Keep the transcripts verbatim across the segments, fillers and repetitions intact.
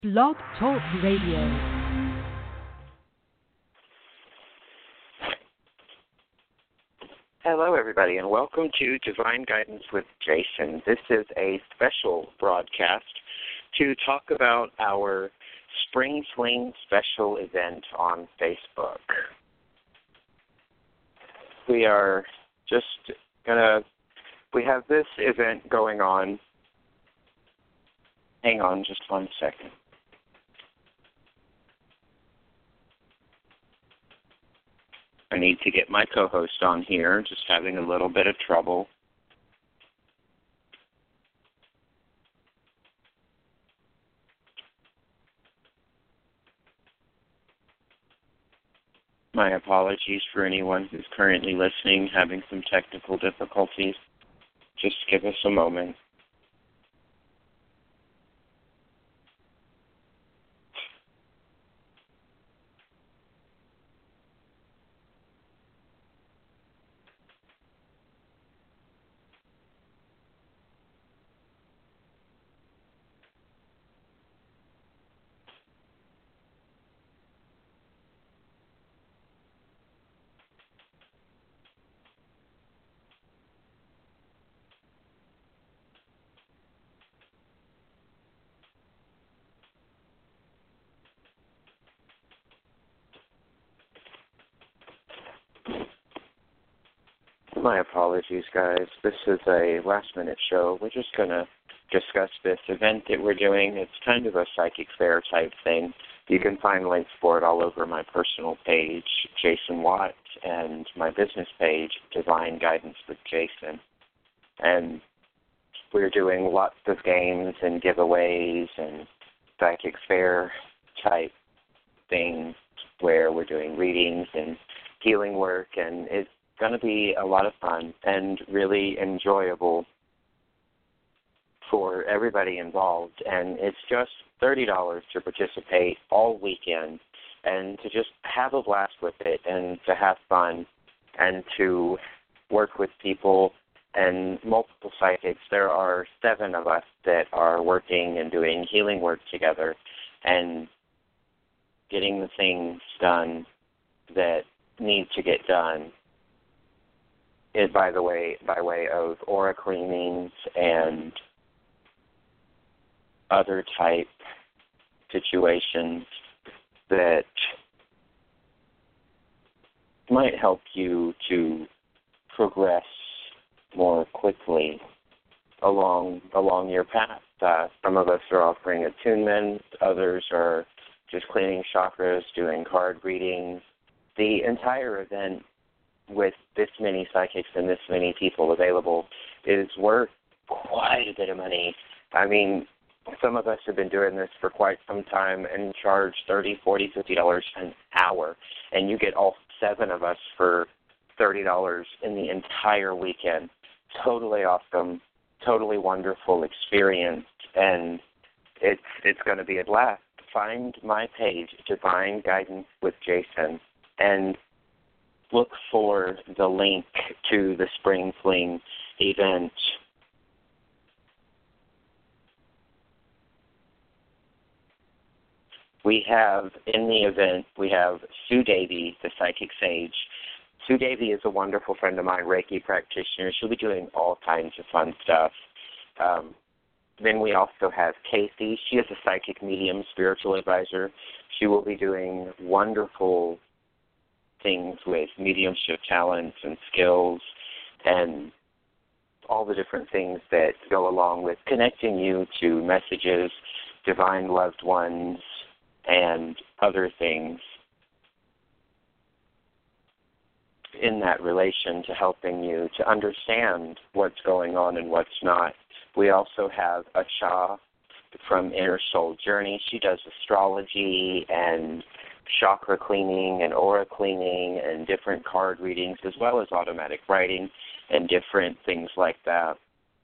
Blog Talk Radio. Hello, everybody, and welcome to Divine Guidance with Jason. This is a special broadcast to talk about our Spring Fling special event on Facebook. We are just going to, we have this event going on. Hang on just one second. I need to get my co-host on here, just having a little bit of trouble. My apologies for anyone who's currently listening, having some technical difficulties. Just give us a moment. My apologies, guys. This is a last-minute show. We're just going to discuss this event that we're doing. It's kind of a psychic fair type thing. You can find links for it all over my personal page, Jason Watt, and my business page, Divine Guidance with Jason. And we're doing lots of games and giveaways and psychic fair type things where we're doing readings and healing work, and it's going to be a lot of fun and really enjoyable for everybody involved. And it's just thirty dollars to participate all weekend and to just have a blast with it and to have fun and to work with people and multiple psychics. There are seven of us that are working and doing healing work together and getting the things done that need to get done. It, by the way, by way of aura cleanings and other type situations that might help you to progress more quickly along along your path. Uh, some of us are offering attunement, others are just cleaning chakras, doing card readings. The entire event, with this many psychics and this many people available, is worth quite a bit of money. I mean, some of us have been doing this for quite some time and charge thirty dollars, forty dollars, fifty dollars an hour, and you get all seven of us for thirty dollars in the entire weekend. Totally awesome, totally wonderful experience, and it's it's going to be a blast. Find my page, Divine Guidance with Jason, and look for the link to the Spring Fling event. We have, in the event, we have Sue Davy, the Psychic Sage. Sue Davy is a wonderful friend of mine, Reiki practitioner. She'll be doing all kinds of fun stuff. Um, then we also have Casey. She is a psychic medium, spiritual advisor. She will be doing wonderful things with mediumship talents and skills and all the different things that go along with connecting you to messages, divine loved ones, and other things in that relation to helping you to understand what's going on and what's not. We also have Acha from Inner Soul Journey. She does astrology and chakra cleaning and aura cleaning and different card readings, as well as automatic writing and different things like that.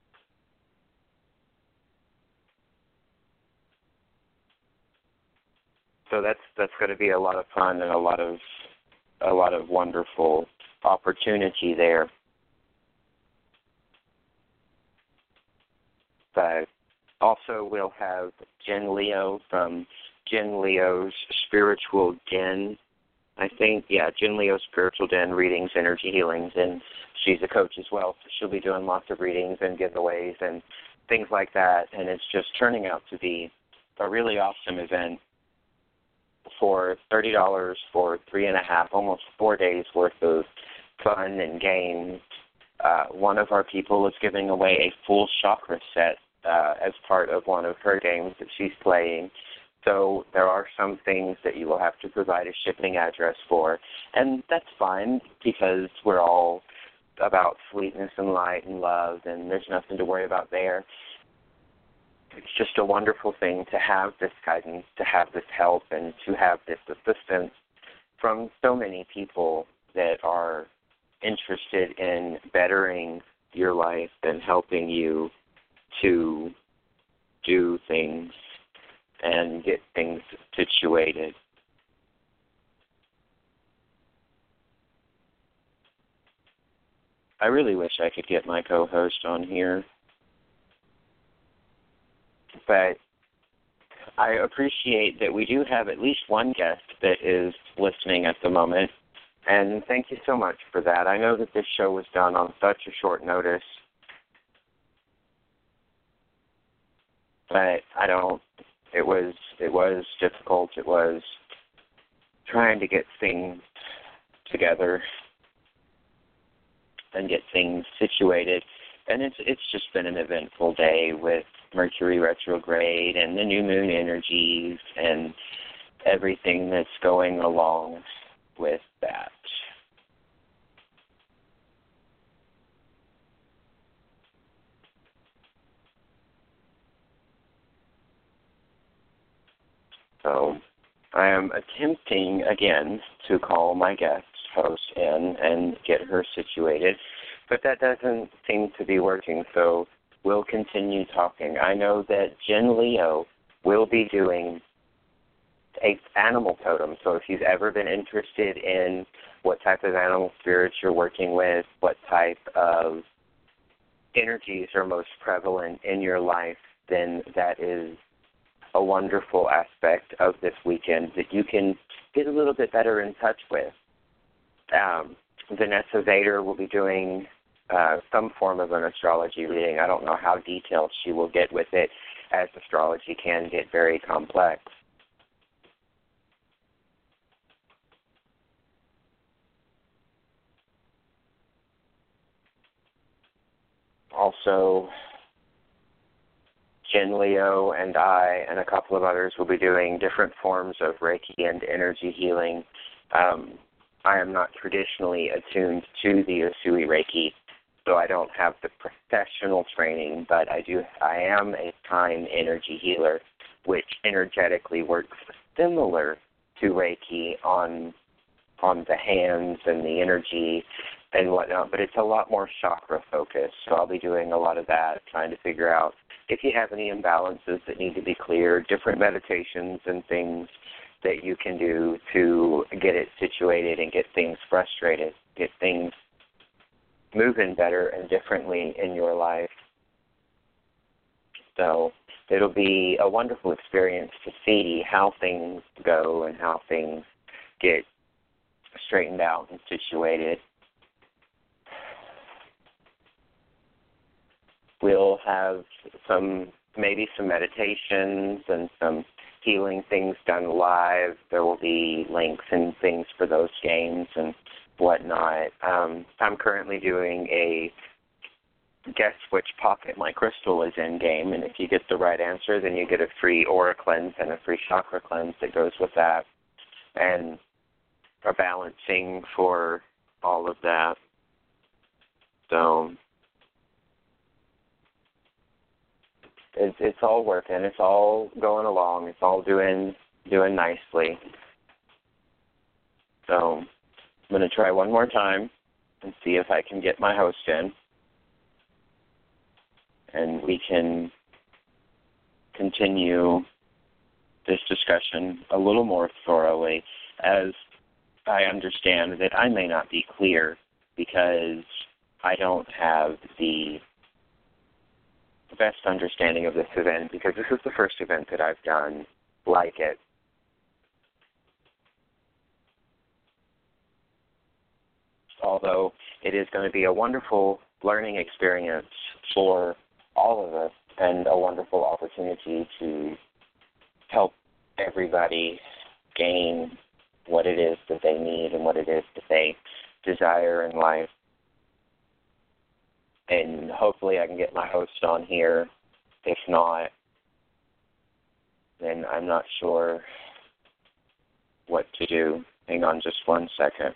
So that's that's going to be a lot of fun and a lot of a lot of wonderful opportunity there. But Also, we'll have Jen Leo from Jen Leo's Spiritual Den. I think, yeah, Jen Leo's Spiritual Den, readings, energy healings, and she's a coach as well, so she'll be doing lots of readings and giveaways and things like that, and it's just turning out to be a really awesome event for thirty dollars for three and a half, almost four days worth of fun and games. Uh, one of our people is giving away a full chakra set uh, as part of one of her games that she's playing. So there are some things that you will have to provide a shipping address for, and that's fine because we're all about sweetness and light and love, and there's nothing to worry about there. It's just a wonderful thing to have this guidance, to have this help, and to have this assistance from so many people that are interested in bettering your life and helping you to do things and get things situated. I really wish I could get my co-host on here, but I appreciate that we do have at least one guest that is listening at the moment, and thank you so much for that. I know that this show was done on such a short notice, but I don't, it was, it was difficult. It was trying to get things together and get things situated. And it's it's just been an eventful day with Mercury retrograde and the new moon energies and everything that's going along with that. So I am attempting again to call my guest host in and get her situated, but that doesn't seem to be working, so we'll continue talking. I know that Jen Leo will be doing a animal totem, so if you've ever been interested in what type of animal spirits you're working with, what type of energies are most prevalent in your life, then that is a wonderful aspect of this weekend that you can get a little bit better in touch with. Um, Vanessa Vader will be doing uh, some form of an astrology reading. I don't know how detailed she will get with it, as astrology can get very complex. Also, Jen Leo and I and a couple of others will be doing different forms of Reiki and energy healing. Um, I am not traditionally attuned to the Usui Reiki, so I don't have the professional training, but I do. I am a kind energy healer, which energetically works similar to Reiki on on the hands and the energy and whatnot, but it's a lot more chakra focused. So I'll be doing a lot of that, trying to figure out if you have any imbalances that need to be cleared, different meditations and things that you can do to get it situated and get things frustrated, get things moving better and differently in your life. So it'll be a wonderful experience to see how things go and how things get straightened out and situated. We'll have some, maybe some meditations and some healing things done live. There will be links and things for those games and whatnot. Um, I'm currently doing a guess which pocket my crystal is in game, and if you get the right answer, then you get a free aura cleanse and a free chakra cleanse that goes with that, and a balancing for all of that. So It's, it's all working. It's all going along. It's all doing doing nicely. So I'm going to try one more time and see if I can get my host in, and we can continue this discussion a little more thoroughly, as I understand that I may not be clear because I don't have the best understanding of this event because this is the first event that I've done like it. Although it is going to be a wonderful learning experience for all of us and a wonderful opportunity to help everybody gain what it is that they need and what it is that they desire in life. And hopefully I can get my host on here. If not, then I'm not sure what to do. Hang on just one second.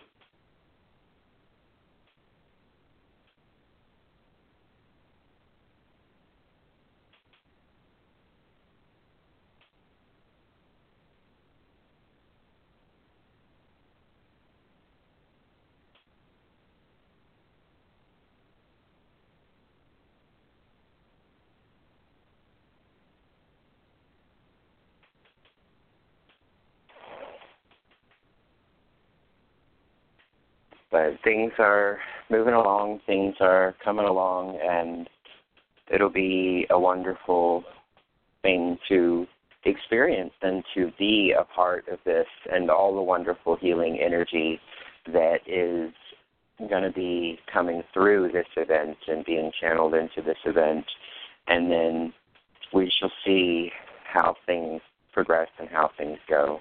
But things are moving along, things are coming along, and it'll be a wonderful thing to experience and to be a part of this and all the wonderful healing energy that is going to be coming through this event and being channeled into this event. And then we shall see how things progress and how things go.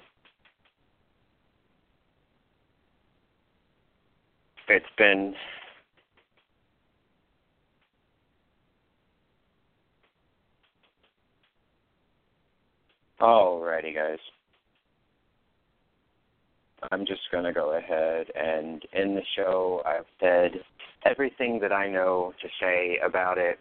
It's been alrighty, guys. I'm just going to go ahead and end the show. I've said everything that I know to say about it.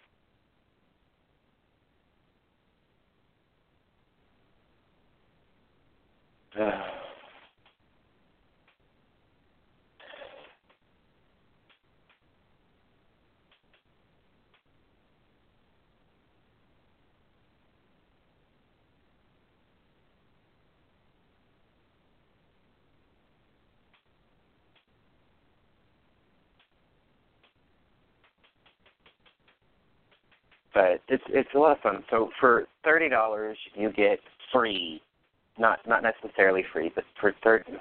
But it's it's a lot of fun. So for thirty dollars, you get free, not not necessarily free, but for thirty.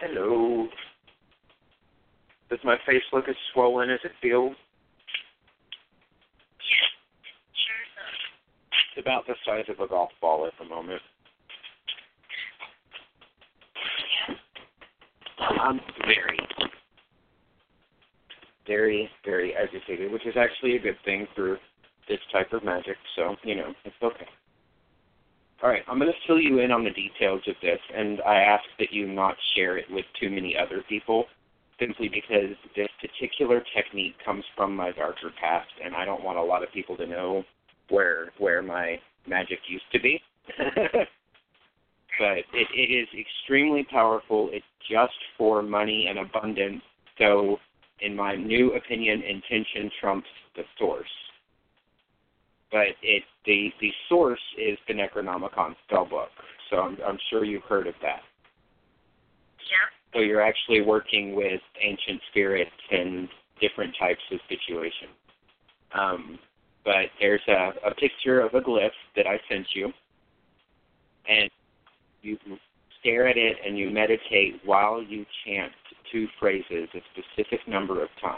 Hello. Does my face look as swollen as it feels? Yes, sure does. It's about the size of a golf ball at the moment. I'm very, very, very agitated, which is actually a good thing for this type of magic, so, you know, it's okay. All right, I'm going to fill you in on the details of this, and I ask that you not share it with too many other people, simply because this particular technique comes from my darker past, and I don't want a lot of people to know where where my magic used to be. But it, it is extremely powerful. It's just for money and abundance, so in my new opinion, intention trumps the source. But it the the source is the Necronomicon spellbook, so I'm, I'm sure you've heard of that. Yeah. So you're actually working with ancient spirits and different types of situations. Um, but there's a, a picture of a glyph that I sent you, and you stare at it and you meditate while you chant two phrases a specific number of times.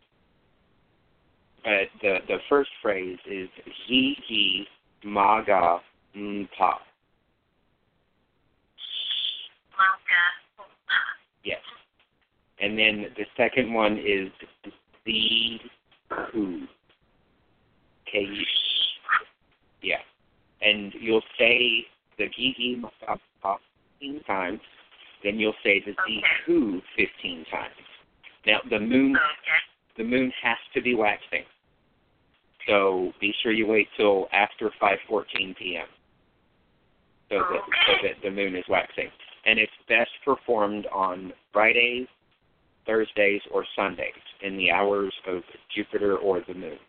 But the, the first phrase is Yi Yi Maga Mpa. Maga. Yes. And then the second one is Z Ku. K U. Yeah. And you'll say the Yi Yi Maga Mpa fifteen times, then you'll say the Z Ku fifteen times. Now the moon Okay. the moon has to be waxing. So be sure you wait till after five fourteen p.m. So that, so that the moon is waxing. And it's best performed on Fridays, Thursdays, or Sundays in the hours of Jupiter or the moon.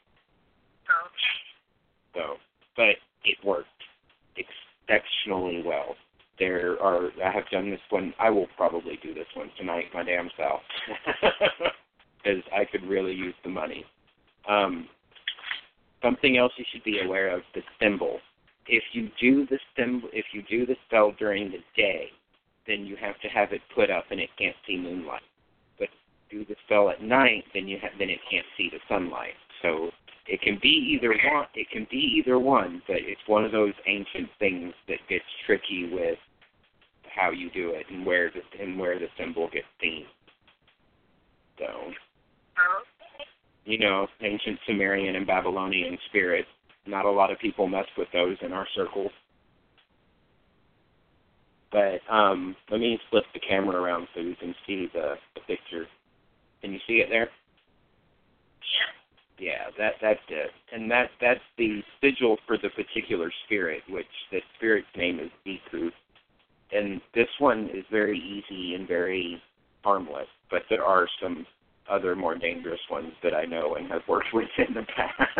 Okay. So, but it worked exceptionally well. There are, I have done this one, I will probably do this one tonight, my damn self, because I could really use the money. Um, something else you should be aware of, the symbol. If you do the symbol, if you do the spell during the day, then you have to have it put up and it can't see moonlight. But if you do the spell at night, then you have, then it can't see the sunlight. So it can be either one. It can be either one, but it's one of those ancient things that gets tricky with how you do it and where the and where the symbol gets seen. So, you know, ancient Sumerian and Babylonian spirits. Not a lot of people mess with those in our circles. But um, let me flip the camera around so you can see the, the picture. Can you see it there? Yeah. Yeah, that that's it. And that that's the sigil for the particular spirit, which the spirit's name is Biku. And this one is very easy and very harmless, but there are some other more dangerous ones that I know and have worked with in the past.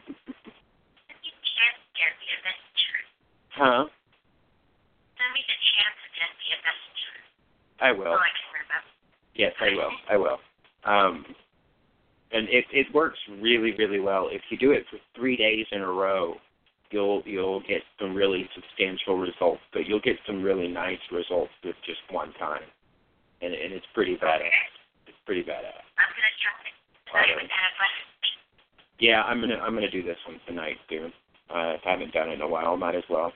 Huh? Send me the chance again, be a messenger. I will. So I can remember. Yes, I will. I will. Um, and it it works really, really well. If you do it for three days in a row, you'll you'll get some really substantial results. But you'll get some really nice results with just one time, and and it's pretty badass. It's pretty badass. I'm gonna try it. I haven't had one. Yeah, I'm gonna I'm gonna do this one tonight, dude. Uh, if I haven't done it in a while, might as well.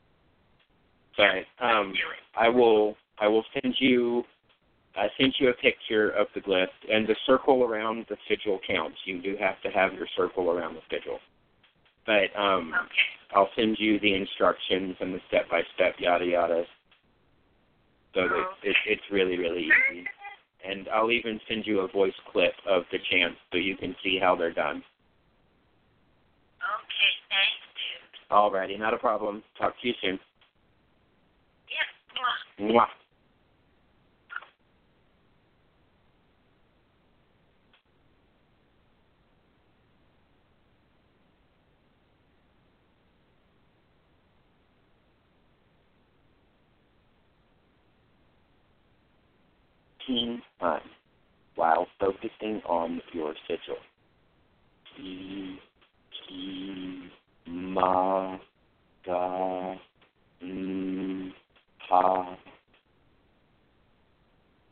But um, I will I will send you I sent you a picture of the glyph and the circle around the sigil counts. You do have to have your circle around the sigil. But um, Okay. I'll send you the instructions and the step by step yada yada. So that it, it's really really easy. And I'll even send you a voice clip of the chants so you can see how they're done. Okay, thanks, dude. Alrighty, not a problem. Talk to you soon. Yeah. Mwah. Time while focusing on your sigil. Ki, ki, ma, ga, m, ha.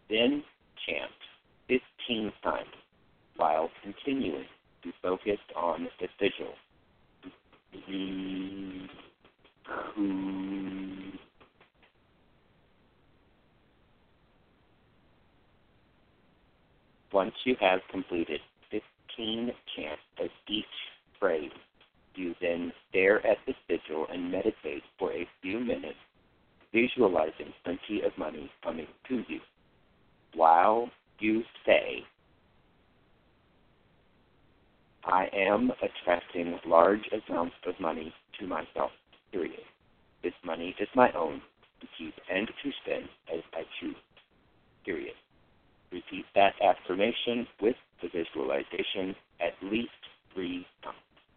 Then chant fifteen times while continuing to focus on the sigil. Once you have completed fifteen chants of each phrase, you then stare at the sigil and meditate for a few minutes, visualizing plenty of money coming to you. While you say, I am attracting large amounts of money to myself, period. This money is my own to keep and to spend as I choose, period. Repeat that affirmation with the visualization at least three times.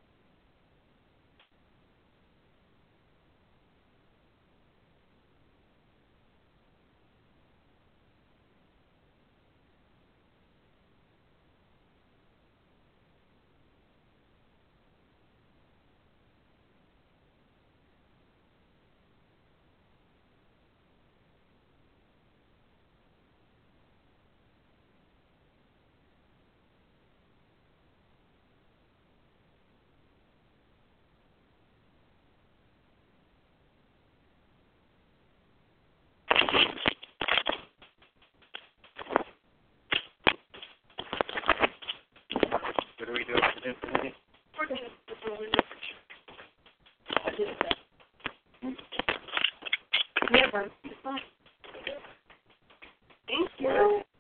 What are we doing today? We're going to put the one I did it. Never. Thank you.